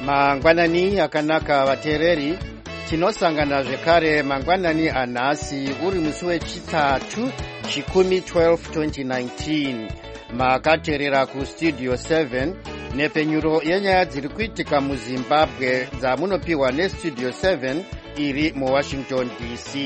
Mangwanani akanaka vateereri, tinosangana zvekare mangwanani anhasi uri musi wechitatu chikumi 12 2019. Makateerera kustudio 7 nepenyuro yenyaya dziri kuitika muZimbabwe dzamunopiwa nestudio 7 iri muWashington DC.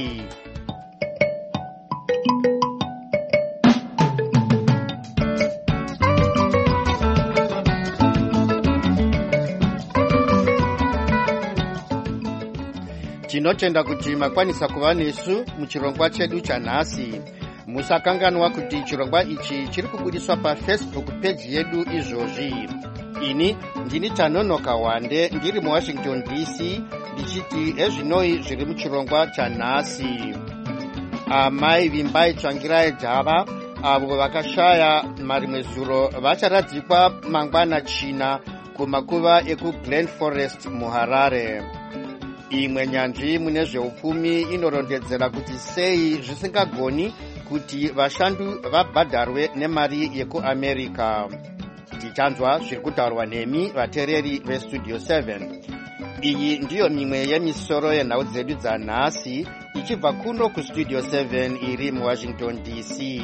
Tinotenda kuti makwanisa kuva nesu muchirongwa chedu chanhasi. Musakanganwa kuti chirongwa ichi chiri kubudiswa paFacebook page yedu izvozvi. Ini ndini Tanonoka Wande ndiri muWashington DC ndichiti ezvinoi zviri muchirongwa chanhasi. Amai Vimbai Tsvangirai Java avo vakashaya marimwe zuro vacharadzikwa mangwana china kumakuva ekuGlen Forest muHarare. Imwe nyanzvi mune zveupfumi inorondedzera kuti sei zvisingagoni kuti vashandu vabhadharwe nemari yekuAmerica. Tichanzwa zviri kutaurwa nemi vateereri vestudio 7. Iyi ndiyo mimwe yemisoro yenhau dzedu dzanhasi ichibva kuno kustudio 7 iri muWashington DC.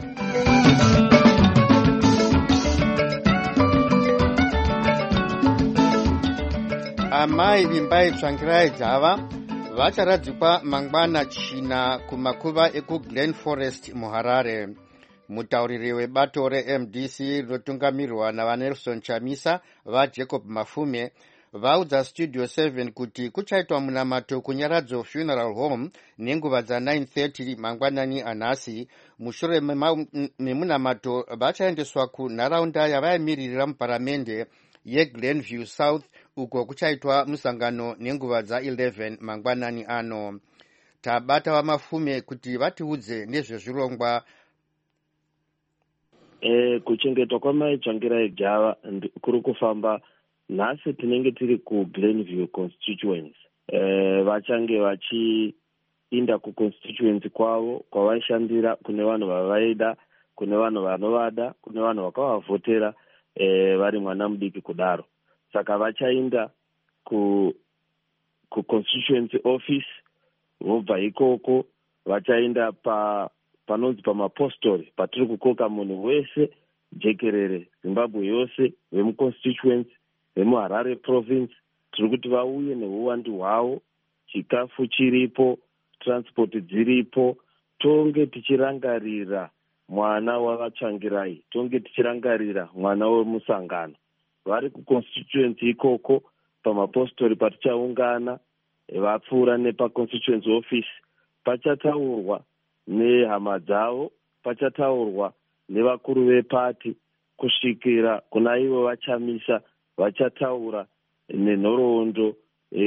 Amai Vimbai Tsvangirai Java vacharadzikwa mangwana china kumakuva ekuGlen Forest muHarare. Mutauriri webato reMDC rinotungamirwa naVanelson Chamisa vaJacob Mafume vaudza studio 7 kuti kuchaitwa munamato kuNyaradzo Funeral Home nenguva dza9:30 mangwanani anhasi. Mushure memunamato vachaendeswa kunharaunda yavayamiririra muparamende yeGlenview South uko kuchaitwa musangano nenguva dza11 mangwanani ano. Tabata vaMafume kuti vatiudze nezvezvirongwa. Kuchengetwa kwamai Tsvangirai Java kuri kufamba nhasi. Tinenge tiri kuGlenview constituency. Vachange vachiinda kuconstituency kwavo kwavaishandira, kune vanhu vavaida, kune vanhu vanovada, kune vanhu vakavavhotera vari mwana mudiki kudaro. Saka vachainda kuconstituency office, vobva ikoko vachaenda panonzi pamapostori patiri kukoka munhu wese jekerere Zimbabwe yose vemuconstituency vemuHarare province. Tiri kuti vauye neuwandu hwavo, chikafu chiripo, transport dziripo, tonge tichirangarira mwana wavaTsvangirai, tonge tichirangarira mwana wemusangano. Vari kuconstituency ikoko pamapostori patichaungana, vapfuura nepaconstituency office pachataurwa nehama dzavo, pachataurwa nevakuru vepati, kusvikira kuna ivo vaChamisa vachataura nenhoroondo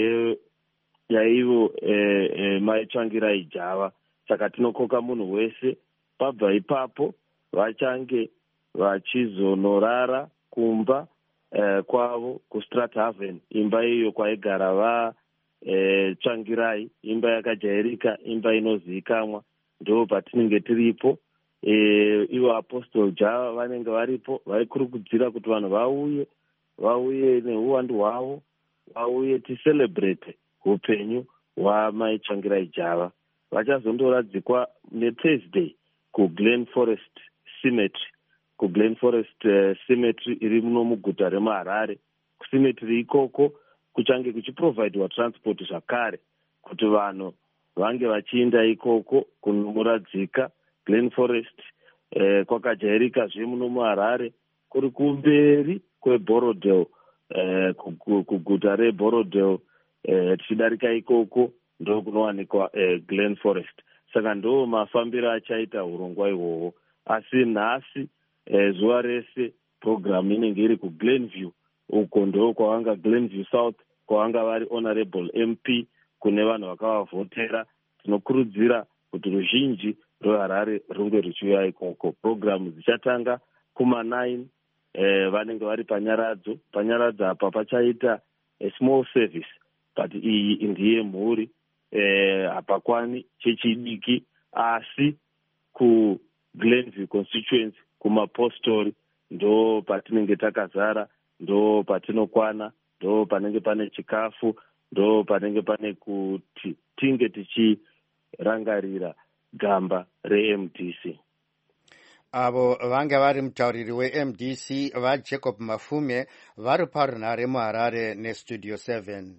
yaivo mai Tsvangirai Java. Saka tinokoka munhu wese. Pabva ipapo vachange vachizonorara kumba kwavo kuStrathaven, imba iyo kwaigara vaTsvangirai, imba yakajairika, imba inozivikanwa. Ndo patinenge tiripo. Ivo Apostle Java vanenge varipo, vaikurukudzira kuti vanhu vauye neuwandu hwavo, vauye ticelebrate upenyu hwamai Tsvangirai Java. Vachazondoradzikwa neThursday kuGlen Forest Cemetery. kuGlen Forest Cemetery iri muno muguta remuHarare. Kucemetery ikoko kuchange kuchiprovhaidwa transport zvakare kuti vanhu vange vachiinda ikoko kunomuradzika. Glen Forest kwakajairika zvemuno muHarare, kuri kumberi kweBorodale, kuguta reBorodale. Tichidarika ikoko ndo kunowanikwa Glen Forest. Saka ndo mafambiro achaita urongwa ihwohwo. Asi nhasi zuva rese program inenge iri kuGlenview, uko ndo kwavanga Glenview South, kwavanga vari honorable MP, kune vanhu vakavavhotera. Tinokurudzira kuti ruzhinji rweHarare runge ruchiuya ikoko. Program dzichatanga kuma9. Vanenge vari panyaradzo. Panyaradzo apa pachaita small service, but iyi ndiye mhuri. Hapakwani chechidiki, asi kuGlenview constituency kumapostori ndo patinenge takazara, ndo patinokwana. ndo panenge pane chikafu, ndo panenge pane kuti tinge tichirangarira gamba reMDC. Avo vange vari mutauriri weMDC vaJacob Mafume vari parunhare muHarare neStudio 7.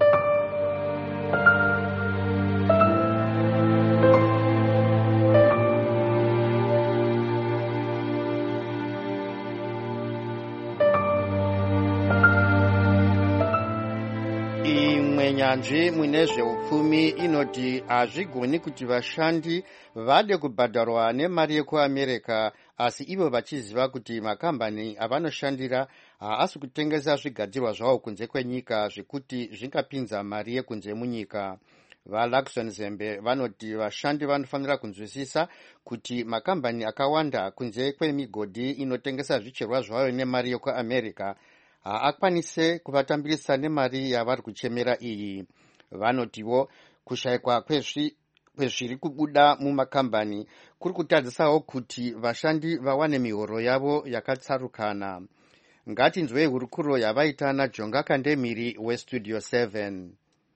Nyanzvi mune zveupfumi inoti hazvigoni kuti vashandi vade kubhadharwa nemari yekuAmerica, asi ivo vachiziva kuti makambani avanoshandira haasi kutengesa zvigadzirwa zvavo kunze kwenyika zvekuti zvingapinza mari yekunze munyika. VaLaxon Zembe vanoti vashandi vanofanira kunzwisisa kuti makambani akawanda kunze kwemigodhi inotengesa zvicherwa zvayo nemari yekuAmerica haakwanise kuvatambirisa nemari yavari kuchemera iyi. Vanotiwo kushayikwa kwezviri kubuda mumakambani kuri kutadzisawo kuti vashandi vawane mihoro yavo yakatsarukana. Ngatinzwei hurukuro yavaita naJonga Kandemiri weStudio 7.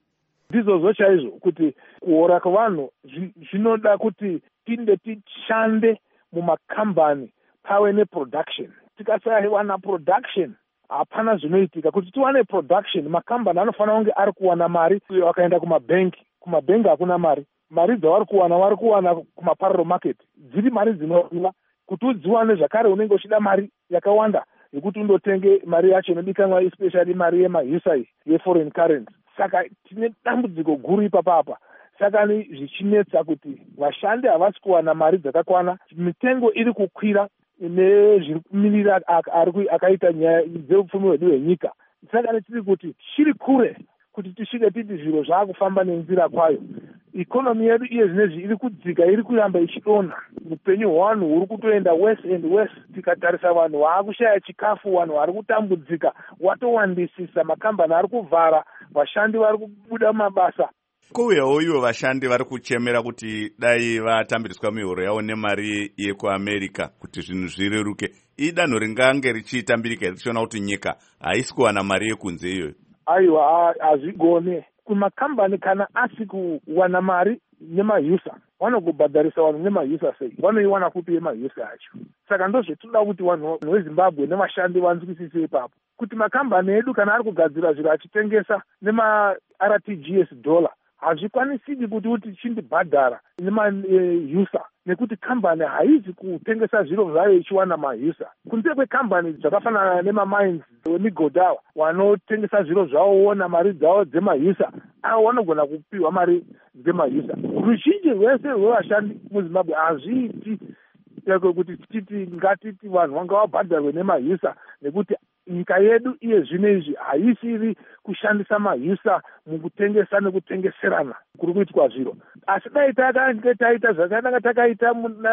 Ndizvo chaizvo kuti kuhora kwevanhu zvinoda kuti tinde tishande mumakambani pave neproduction. Tikasawana production hapana zvinoitika. Kuti tiwane production, makambani anofanira kunge ari kuwana mari wakaenda kumabhengi. Kumabhengi hakuna mari. Mari dzavari kuwana kumaparallel market dziri mari dzinodiwa. Kuti udziwane zvakare unenge uchida mari yakawanda yekuti undotenge mari yacho inodikanwa, especially mari yemahusa yeforeign currency. Saka tine dambudziko guru ipapa. Saka zvichinetsa kuti vashandi havasi kuwana mari dzakakwana, mitengo iri kukwira nezviri kumirira akaita nyaya dzeupfumi hwedu hwenyika. Saka tiri kuti tiri kure kuti tisvike titi zviro zvaakufamba nenzira kwayo. Ikonomi yedu iye zvinezvi iri kudzika, iri kuramba ichidonha. Upenyu hwevanhu huri kutoenda worse and worse. Tikatarisa vanhu vaakushaya chikafu, vanhu vari kutambudzika, watowandisisa, makambani ari kuvhara, vashandi vari kubuda mabasa. Kuuyawo ivo vashandi vari kuchemera kuti dai vatambiriswa mihoro yavo nemari yekuAmerica kuti zvinhu zvireruke. Idanho ringange richitambirika richiona kuti nyika haisi kuwana mari yekunze iyoyo. Aiwa, hazvigone. Kumakambani kana asi kuwana mari nemahusa, vanogobhadharisa vanhu nemahusa sei? Vanoiwana kupi yemahusa acho? Saka ndozvetoda kuti vanhu veZimbabwe nevashandi vanzwisise ipapo. Kuti makambani edu kana ari kugadzira zviro achitengesa nema-RTGS dollar, hazvikwanisiki kuti chindibhadhara nemahusa, nekuti kambani haizi kutengesa zviro zvayo ichiwana mahusa. Kunze kwekambani dzakafanana nemamines wemigodhi awa vanotengesa zviro zvavo wona mari dzavo dzemahusa, avo vanogona kupiwa mari dzemahusa. Ruzhinji rwese rwevashandi muZimbabwe hazviiti kuti titi ngatiti vanhu vanga vabhadharwe nemahusa, nekuti nyika yedu iye zvinezvi haisiri kushandisa mahusa mukutengesa nekutengeserana kuri kuitwa zviro. Asi dai takanga taita zvakanaka takaita muna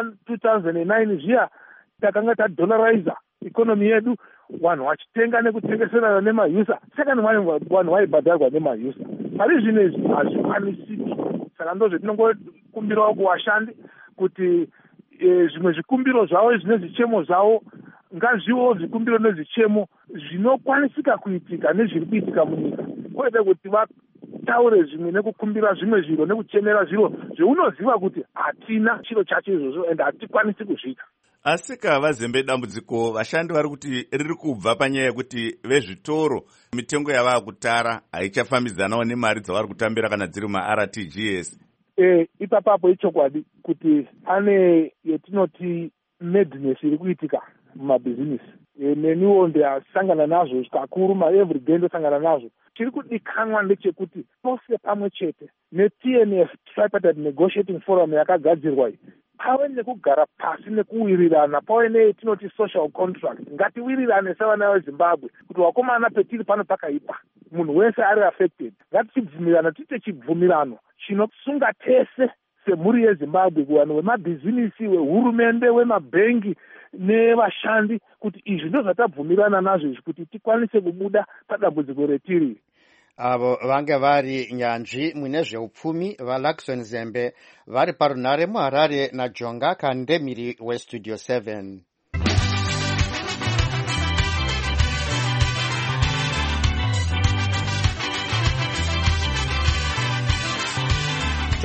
2009 zviya, takanga tadollariza ikonomi yedu, vanhu vachitenga nekutengeserana nemahusa, saka vanhu vaibhadharwa nemahusa. Pari zvinezvi hazvikwanisiki. Saka ndozvetinongokumbirawo kuvashandi kuti zvimwe zvikumbiro zvavo zvinezvichemo zvavo ngazviwo zvikumbiro nezvichemo zvinokwanisika kuitika nezviri kuitika munyika, kwete kuti vataure zvimwe nekukumbira zvimwe zviro nekuchemera zviro zveunoziva kuti hatina chiro chacho izvozvo ende hatikwanisi kuzviita. Asi kavazembe dambudziko vashandi vari kuti riri kubva panyaya yekuti vezvitoro mitengo yavakutara haichafambidzanawo nemari dzavari kutambira kana dziri maRTGS. Ipapapo ichokwadi kuti ane yetinoti madness iri kuitika mumabhizinisi. Neniwo ndasangana nazvo kakuru, everyday ndosangana nazvo. Chiri kudikanwa ndechekuti pose pamwe chete neTNF, Tripartite Negotiating Forum yakagadzirwa iyi, pave nekugara pasi nekuwirirana, pave netinoti social contract. Ngatiwirirane savana veZimbabwe kuti wakomana petiri pano pakaipa, munhu wese ari affected. Ngatichibvumirana, tiite chibvumirano chinosunga tese semhuri yeZimbabwe, kuvanhu vemabhizinisi, wehurumende, wemabhengi nevashandi, kuti izvi ndozvatabvumirana nazvo izvi kuti tikwanise kubuda padambudziko retiri. Avo vange vari nyanzvi mune zveupfumi vaLaxon Zembe vari parunhare muHarare naJonga Kandemiri weStudio 7.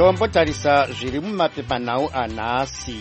tombotarisa zviri mumapepanhau anhasi.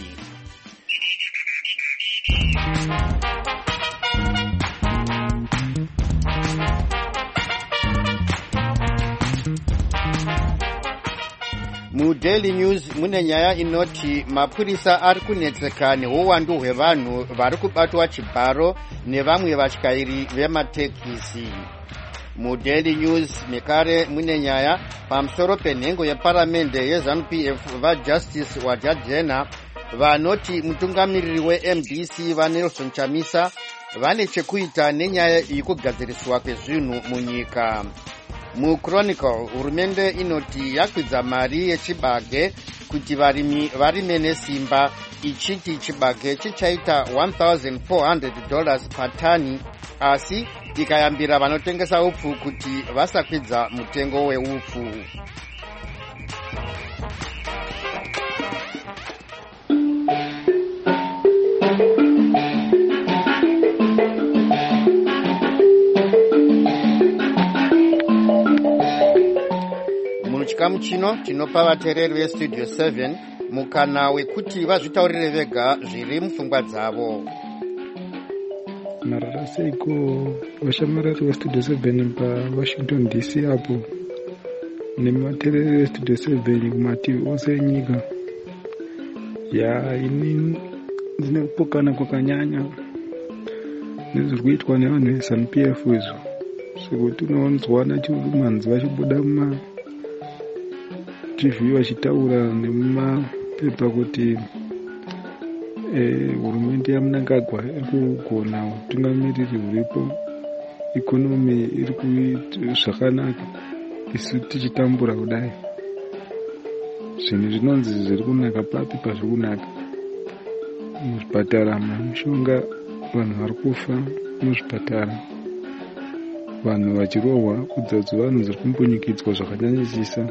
MuDaily News mune nyaya inoti mapurisa ari kunetseka neuwandu hwevanhu vari kubatwa chibharo nevamwe vatyairi vematekisi. MuDaily News mekare mune nyaya pamusoro penhengo yeparamende yeZANU-PF vaJustice Wadadjena vanoti mutungamiriri weMDC vaNelson Chamisa vane chekuita nenyaya yekugadziriswa kwezvinhu munyika. MuChronicle hurumende inoti yakwidza mari yechibage kuti varimi varime nesimba, ichiti chibage chichaita $1,400 patani, asi ikayambira vanotengesa upfu kuti vasakwidza mutengo weupfu. Muchikamu chino tinopa vateereri veStudio 7 mukana wekuti vazvitaurire vega zviri mupfungwa dzavo. Marara seiko vashamarari veStudio 7 paWashington DC apo nemateereri veStudio 7 kumativi ose enyika. Ini ndine kupokana kwakanyanya nezviri kuitwa nevanhu veZANU-PF izvo, sekuti unowanzwana chirumanzi vachibuda muma TV vachitaura nemumapepa kuti hurumende yaMnangagwa iri kugona utungamiriri huripo, ikonomi iri kuita zvakanaka, isu tichitambura kudai. Zvinhu zvinonzi zviri kunaka papi pazviri kunaka. Muzvipatara mishonga, vanhu vari kufa muzvipatara, vanhu vachirohwa, udzodzi vanhu dziri kumbunyikidzwa zvakanyanyisisa.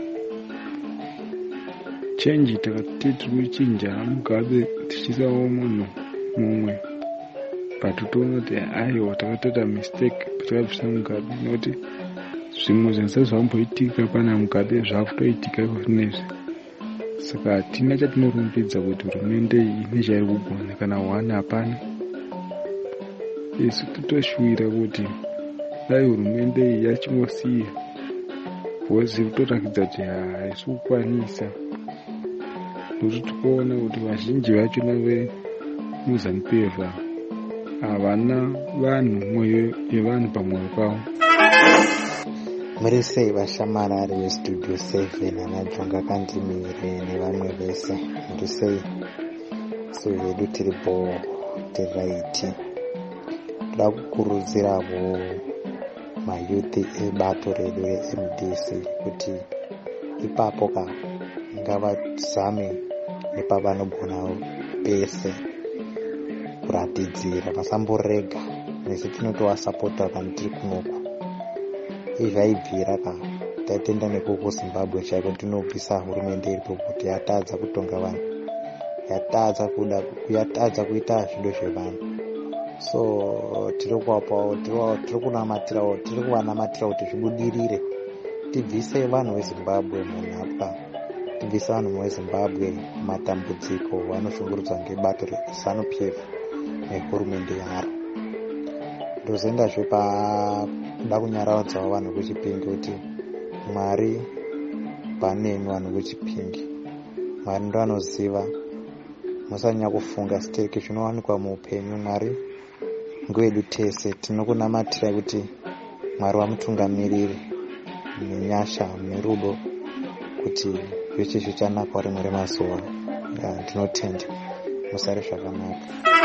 Change takati tiri kuchinja Mugabe tichisawo munhu mumwe, but toona kuti aiwa takatoita mistake patakabvisa Mugabe, nekuti zvimwe zvinhu zvamboitika pana Mugabe zvakutoitika zvinezvi. Saka hatina chatinorumbidza kuti hurumende iyi nechairi kugona kana wani hapana. Isu totoshuvira kuti dai hurumende iyi yachingosiya vozi kutorakidza kuti haisi kukwanisa. Ndokuti tikuona kuti vazhinji vachona veMozambique havana vanhu, mwoyo yevanhu pamwoyo pavo. Muri sei vashamarari veStudio 7 anajonga Kandimire nevamwe vese? Muri sei? So hedu tiripo tiraiti toda kukurudziravo mayuthi ebato redu reMDC kuti ipapo ngavazame nepavanogona pese kuratidzira, vasamborega. Nesi tinotovasapota kana tiri kunoku. Izvaibvira tatenda nekuku Zimbabwe chaiko tinobvisa hurumende iripo kuti yatadza kutonga vanhu, yatadza kuita zvido zvevanhu. So tiri kuvanamatira kuti zvibudirire, tibvise vanhu veZimbabwe munhapwa, tibvise vanhu veZimbabwe matambudziko vanoshungurudzwa ngebato reZANU-PF nehurumende yaro. Ndozendazve kuda kunyaradzawo vanhu vechipingi kuti Mwari paneni, vanhu vechipingi, Mwari ndo anoziva, musanyanya kufunga siteke zvinowanikwa muupenyu. Mwari ngwedu tese, tinokunamatira kuti Mwari wamutungamiriri nenyasha nerudo kuti zvese zvichanaka rimwe remazuva. Ndinotenda musare zvakanaka.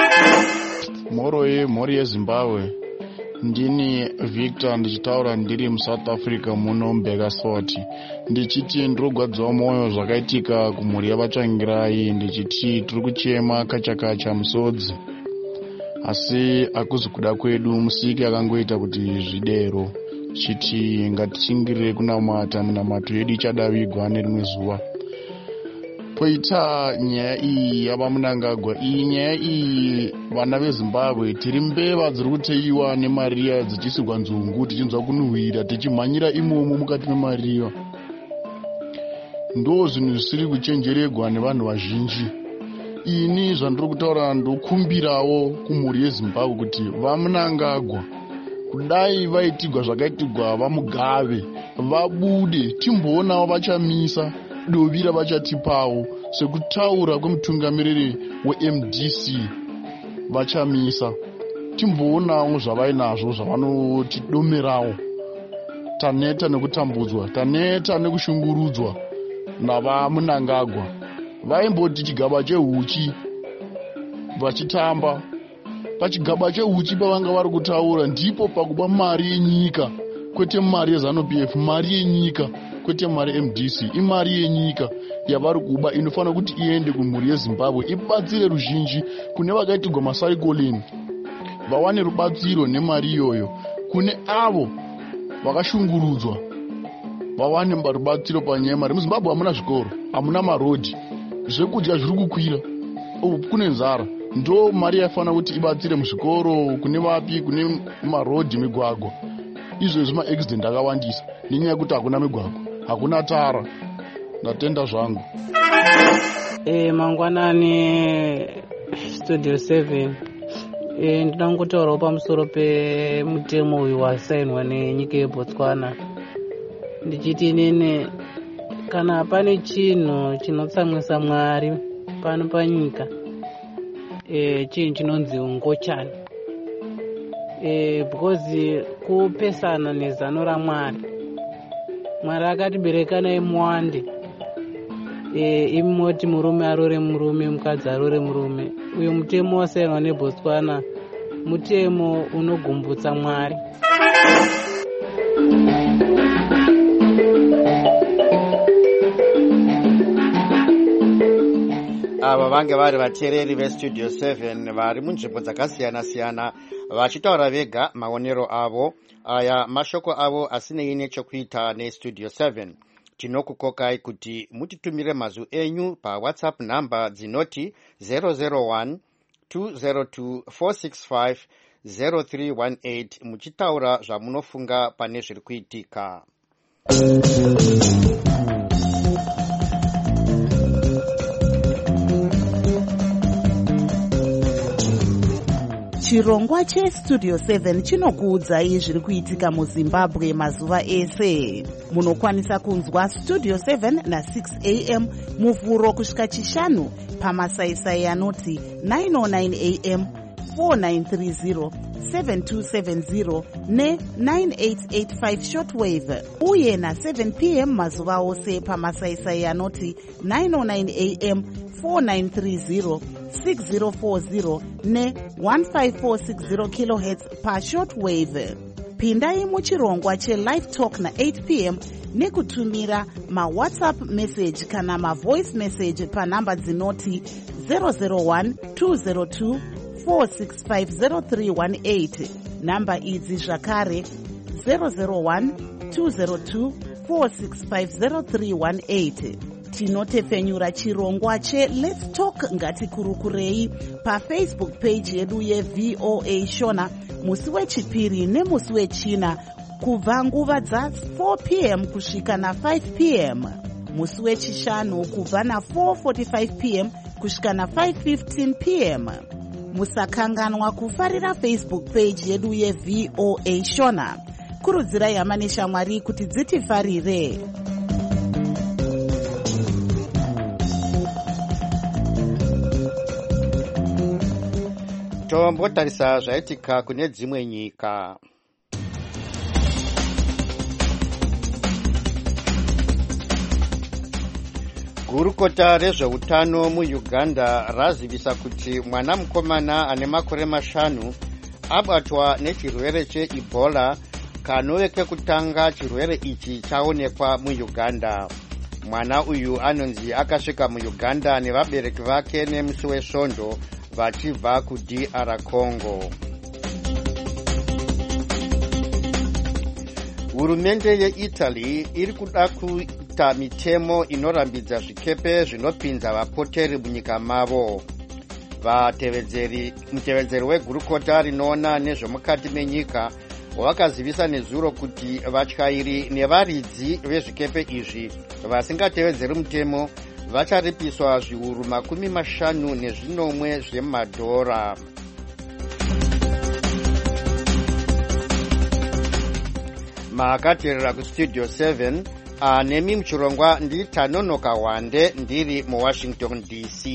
Mhuri yeZimbabwe, ndini Victor ndichitaura ndiri muSouth Africa muno Mbekasoti, ndichiti ndirogwadzawo mwoyo zvakaitika kumhuri yavatsvangirai, ndichiti tiri kuchema kachakacha musodzi, asi akuzi kuda kwedu, Musiki akangoita kuti zvidero, chiti ngatichingirire kunamata, minamato yedu ichadavigwa nerimwe zuva. Poita nyaya iyi yavaMnangagwa, iyi nyaya iyi vana veZimbabwe tiri mbeva dziri kuteiwa nemariya dzichisigwa nzungu, tichinzwa kunuhwira, tichimhanyira imomo mukati memariya. ndo zvinhu zvisiri kuchenjeregwa nevanhu vazhinji. Ini zvandiri kutaura ndokumbirawo kumhuri yeZimbabwe kuti vamunangagwa kudai vaitigwa zvakaitigwa vaMugabe vabude timboonawo vachamisa dovira vachatipawo sekutaura kwemutungamiriri weMDC vachamisa timboonawo zvavainazvo zvavanotidomerawo. Taneta nekutambudzwa, taneta nekushungurudzwa navamunangagwa. Vaimboti chigaba chehuchi vachitamba. Pachigaba chehuchi pavanga vari kutaura ndipo pakupa mari yenyika, kwete mari yeZANU-PF, mari yenyika kwete mari MDC, imari yenyika yavari kuba inofanira kuti iende kumhuri yeZimbabwe ibatsire ruzhinji kune vakaitigwa masarikoleni vawane rubatsiro nemari iyoyo, kune avo vakashungurudzwa vawane rubatsiro panyaya yemari. MuZimbabwe hamuna zvikoro, hamuna marodhi, zvekudya zviri kukwira, kune nzara. Ndo mari yafanira kuti ibatsire muzvikoro, kune vapi, kune marodhi, migwagwa. Izvezvi maaccident akawandisa nenyaya yekuti hakuna migwagwa, hakuna tara. Ndatenda zvangu. Mangwanani Studio 7. Ndinoda kungotaurawo pamusoro pemutemo uyu wasainwa nenyika yeBotswana. Ndichiti inini kana pane chinhu chinotsamwisa Mwari pano panyika, chinhu chinonzi ungochani. Because kupesana nezano raMwari. Mwari akatibereka naye muwande. Imoti murume arore murume, mukadzi arore murume. Uyu mutemo wasainwa neBotswana mutemo unogumbutsa Mwari. Ava vange vari vateereri veStudio 7 vari munzvimbo dzakasiyana-siyana vachitaura vega maonero avo. Aya mashoko avo asinei nechekuita neStudio 7. Tinokukokai kuti mutitumire mazwi enyu paWhatsApp namba dzinoti 001 202 465 0318 muchitaura zvamunofunga pane zviri kuitika. Chirongwa cheStudio 7 chinokuudzai zviri kuitika muZimbabwe mazuva ese. Munokwanisa kunzwa Studio 7 na6 am muvhuro kusvika chishanu pamasaisai anoti 909 am, 4930, 7270 ne9885 shortwave, uye na7 pm mazuva ose pamasaisai anoti 909 am, 4930, 6040 ne1540 kHz pashortwave. Pindai muchirongwa chelive talk na8 pm nekutumira mawhatsapp message kana mavoice message panhamba dzinoti 001 202 4650318. Namba idzi zvakare 001 202 4650318. Tinotepfenyura chirongwa cheLet's Talk ngatikurukurei paFacebook page yedu yeVOA Shona musi wechipiri nemusi wechina kubva nguva dza4 pm kusvika na5 pm, musi wechishanu kubva na4:45 pm kusvika na5:15 pm. Musakanganwa kufarira Facebook page yedu yeVOA Shona. Kurudzirai hama neshamwari kuti dzitifarire. Tombotarisa zvaitika kune dzimwe nyika. Gurukota rezveutano muUganda razivisa kuti mwana mukomana ane makore 5 abatwa nechirwere cheEbola kanove kekutanga chirwere ichi chaonekwa muUganda. Mwana uyu anonzi akasvika muUganda nevabereki vake nemusi wesvondo vachibva kuDR Congo. Hurumende yeItaly iri kuda kuita mitemo inorambidza zvikepe zvinopinza vapoteri munyika mavo. Mutevedzeri wegurukota rinoona nezvemukati menyika wakazivisa nezuro kuti vatyairi nevaridzi vezvikepe izvi vasingatevedzeri mutemo vacharipiswa zviuru 50 zvemadhora. Makateerera kustudio 7 nemi muchirongwa ndiri Tanonoka Wande ndiri muWashington DC.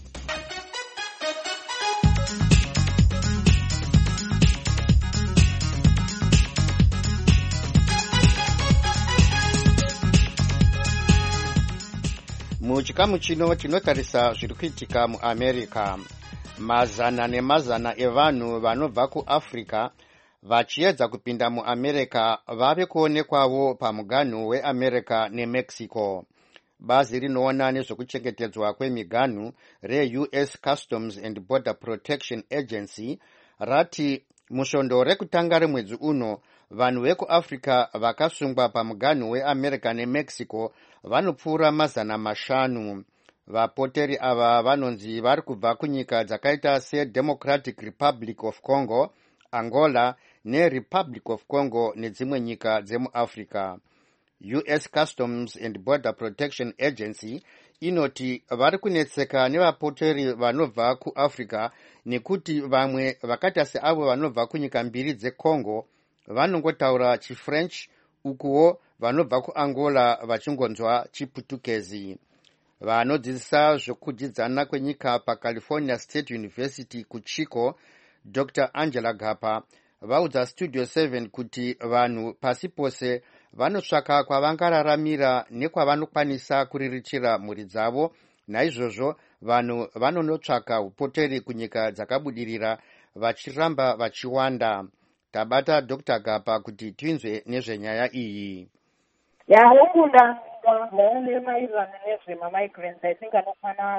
Muchikamu chino tinotarisa zviri kuitika muAmerica. Mazana nemazana evanhu vanobva kuAfrica vachiedza kupinda muAmerica vave kuonekwawo pamuganhu weAmerica neMexico. Bazi rinoona nezvokuchengetedzwa kwemiganhu reUS Customs and Border Protection Agency rati mushondo rekutanga remwedzi uno vanhu vekuAfrica vakasungwa pamuganhu weAmerica neMexico vanopfuura 500. Vapoteri ava vanonzi vari kubva kunyika dzakaita seDemocratic Republic of Congo, Angola neRepublic of Congo nedzimwe nyika dzemuAfrica. US Customs and Border Protection Agency inoti vari kunetseka nevapoteri vanobva kuAfrica nekuti vamwe vakaita seavo vanobva kunyika mbiri dzeCongo vanongotaura chiFrench ukuwo vanobva kuAngola vachingonzwa chiPutukezi. Vanodzidzisa zvokudzidzana kwenyika paCalifornia State University kuChico, Dr. Angela Gapa vaudza Studio 7 kuti vanhu pasi pose vanotsvaka kwavangararamira nekwavanokwanisa kuriritira mhuri dzavo. Naizvozvo vanhu vanonotsvaka upoteri kunyika dzakabudirira vachiramba vachiwanda. Tabata Dr. Gapa kuti tinzwe nezvenyaya iyi. Yaumunda maererano nezvemamigrants, I think anokwana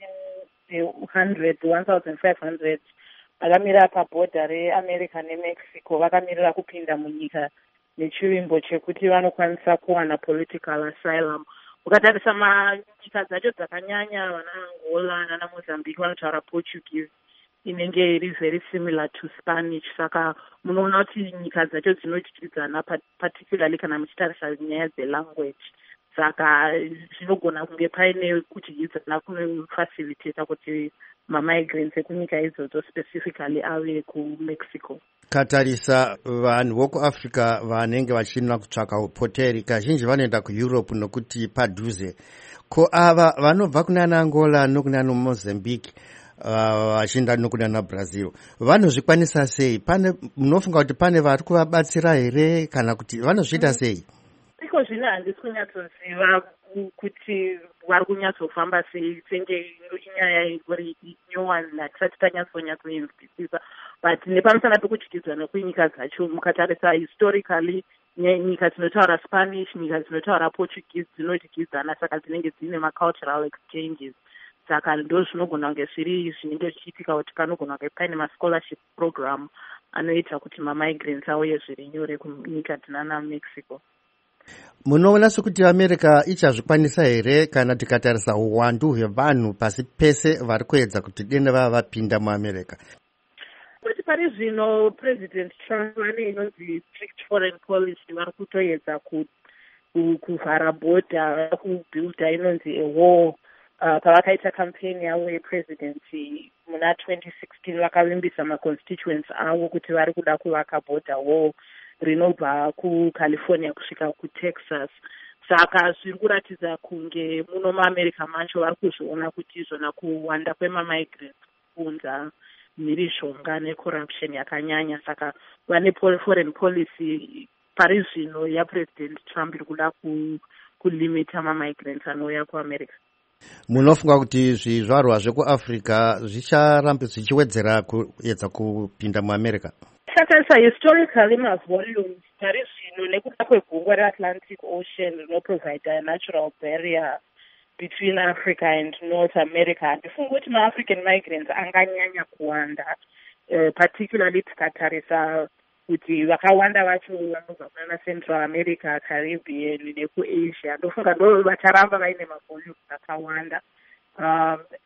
1,500 vakamira pabhodha reAmerica neMexico vakamirira kupinda munyika nechivimbo chekuti vanokwanisa kuwana political asylum. Ukatarisa nyika dzacho dzakanyanya vana Angola nana Mozambique vanotaura Portuguese inenge iri very similar to Spanish. Saka munoona kuti nyika dzacho dzinodyidzana particularly kana muchitarisa nyaya dzelanguage. Saka zvinogona kunge paine kudyidzana kunofacilitata kuti mamigrants ekunyika idzodzo specifically ave kuMexico. Katarisa vanhu vokuAfrica vanenge vachina kutsvaka upoteri kazhinji vanoenda kuEurope nokuti padhuze. Ko ava vanobva kunana Angola nokunana Mozambique vachienda nokunana Brazil vanozvikwanisa sei? Munofunga kuti pane vari kuvabatsira here kana kuti vanozviita sei? Iko zvino handisi kunyatsoziva kuti vari kunyatsofamba sei senge inyaya iri nyowani hatisati tanyatsonyatsonzwisisa, but nepamusana pekudyidzana kwenyika dzacho mukatarisa historically nyika dzinotaura Spanish, nyika dzinotaura Portuguese dzinodyidzana, saka dzinenge dzine macultural exchanges. Saka ndo zvinogona kunge zviri zvinenge zvichiitika kuti kanogona kunge paine mascholarship program anoita kuti mamigrants auye zviri nyore kunyika dzinana Mexico. Munoona sekuti America ichazvikwanisa here kana tikatarisa uwandu hwevanhu pasi pese vari kuedza kuti dende vava vapinda muAmerica? Kuti pari zvino President Trump vane inonzi strict foreign policy vari kutoedza kuvhara bhodha, kubuilda inonzi a wall. Pavakaita campaign yavo yepresidency muna 2016 vakavimbisa maconstituents avo kuti vari kuda kuvaka bhodha wall rinobva kuCalifornia kusvika kuTexas. Saka zviri kuratidza kunge muno muAmerica macho vari kuzviona kuti izvona kuwanda kwemamigrants kuunza mhirizhonga necorruption yakanyanya. Saka vane foreign policy pari zvino yaPresident Trump iri kuda kulimita mamigrants anouya kuAmerica. Munofunga kuti zvizvarwa zvekuAfrica zvicharambe zvichiwedzera kuedza kupinda muAmerica? Tatarisa historically mavolumes pari zvino nekuda kwegungwa reAtlantic Ocean rinoprovide a natural barrier between Africa and North America. Ndifunga kuti maAfrican migrants anganyanya kuwanda, particularly tikatarisa kuti vakawanda vacho vanobva kunana Central America, Caribbean nekuAsia. Ndofunga ndo vacharamba vaine mavolumes akawanda.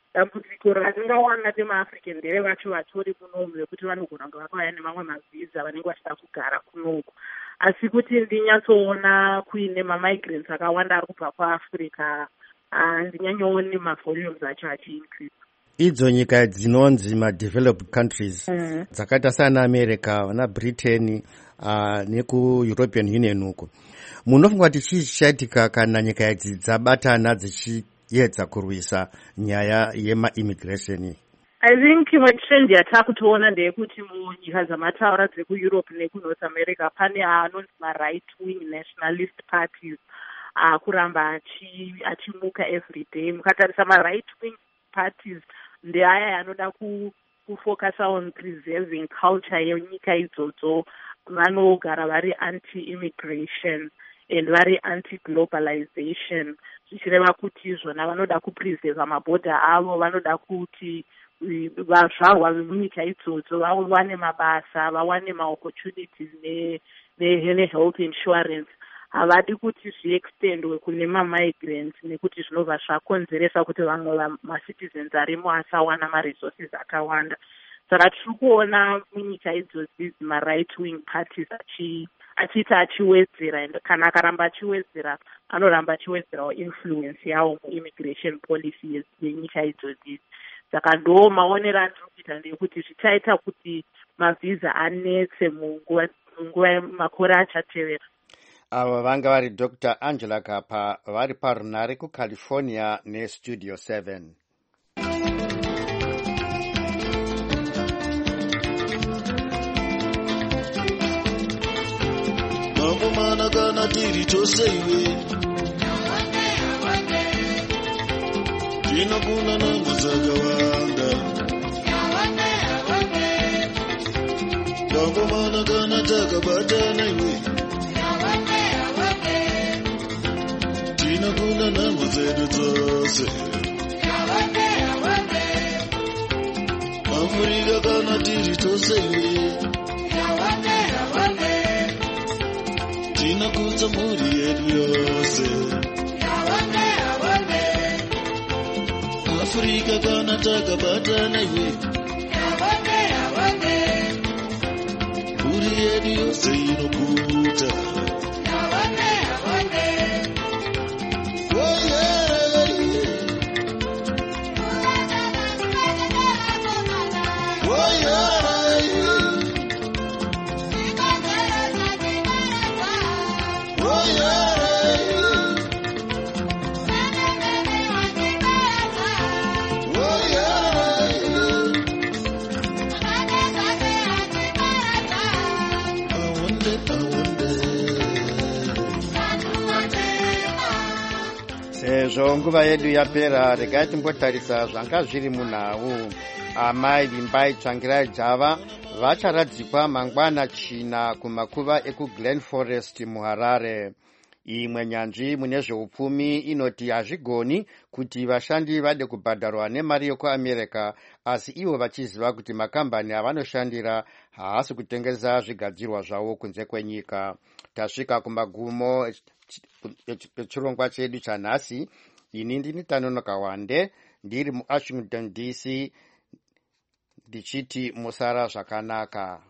dambudziko ratingawanda temaafrican ndere vacho vatori kunomu vekuti vanogona kunge vakauya nemamwe mavhiza vanenge vachida kugara kunoku. Asi kuti ndinyatsoona kuine mamigrants akawanda ari kubva kuafrica, handinyanyooni mavolumes acho achiincrease. Idzo nyika dzinonzi madeveloped countries dzakaita sana America, vana Britain neku-European Union uko, munofunga kuti chii chichaitika kana nyika idzi dzabatana dzichiedza kurwisa nyaya yema-immigration? I think imwe trend yatakutoona ndeyekuti munyika dzamataura dzekueurope nekunorth america pane anonzi ma-right wing nationalist parties kuramba achimuka every day. Mukatarisa ma-right wing parties ndeaya anoda kufocus on preserving culture yenyika idzodzo. Vanogara vari anti-immigration and vari anti-globalization, zvichireva kuti zvona vanoda kupreserva mabhodha avo, vanoda kuti vazvarwa vemunyika idzodzo vawane mabasa, vawane maopportunities ne-health insurance. Havadi kuti zviextendwe kune ma-migrants nekuti zvinobva zvakonzeresa kuti vamwe ma-citizens arimo asawana ma-resources akawanda. Saka tiri kuona munyika idzodzi ma-right wing parties achiita achiwedzera, kana akaramba achiwedzera anoramba achiwedzerawo influence yawo mu-immigration policy yenyika idzodzi. Saka ndo maonero andiri kuita ndeyekuti zvichaita kuti mavhiza anetse munguva makore achatevera. Ava vanga vari Dr. Angela Kapa vari parunare kuCalifornia neStudio 7. Mangomana kana tiri toseiwe Tina kuna nangu zakawanda Mangomana kana takabatana iwe Tina kuna nangu zedu dzose Afrika kana tiri toseiwe Tina kuta muri yedu yose Afrika kana takabatana iwe muri yedu yose inokuta Sezvo nguva yedu yapera, regai timbotarisa zvanga zviri munhau. Amai Vimbai Tsvangirai Java vacharadzikwa mangwana china kumakuva ekuGlen Forest muHarare. Imwe nyanzvi mune zveupfumi inoti hazvigoni kuti vashandi vade kubhadharwa nemari yekuAmerica, asi ivo vachiziva kuti makambani avanoshandira haasi kutengesa zvigadzirwa zvavo kunze kwenyika. Tasvika kumagumo pechirongwa chedu chanhasi. Ini ndini Tanonoka Wande ndiri muWashington DC ndichiti musara zvakanaka.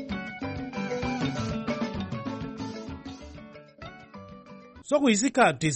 Sokuyisikhathi